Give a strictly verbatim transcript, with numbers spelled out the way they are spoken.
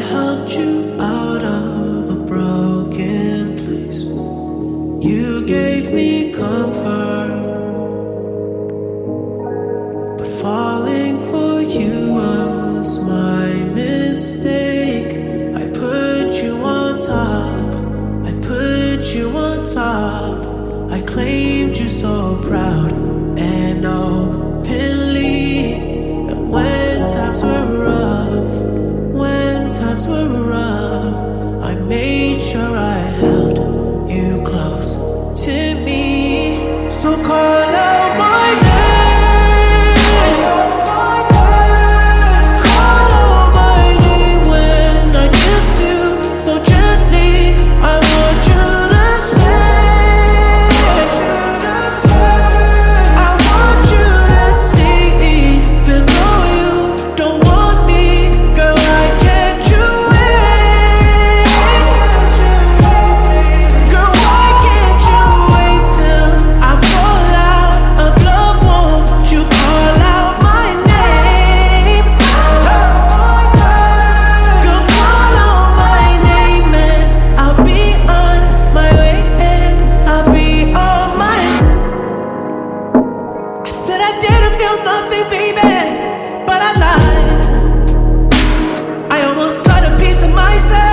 helped you out of a broken place. You gave me comfort, but falling for you was my mistake. I put you on top, I put you on top. I claimed you so proud and openly. And when times were rough, when times were rough, I made sure I held you close to me. So call out my name, call out my name when I kiss you so gently. I want you to stay, I want you to stay, even though you don't want me. Girl, why can't you wait? Girl, why can't you wait till I fall out of love? Won't you call out my name? Girl, call out my name and I'll be on my way, and I'll be on my. I said I didn't feel nothing, baby, but I lied. I almost cut a piece of myself.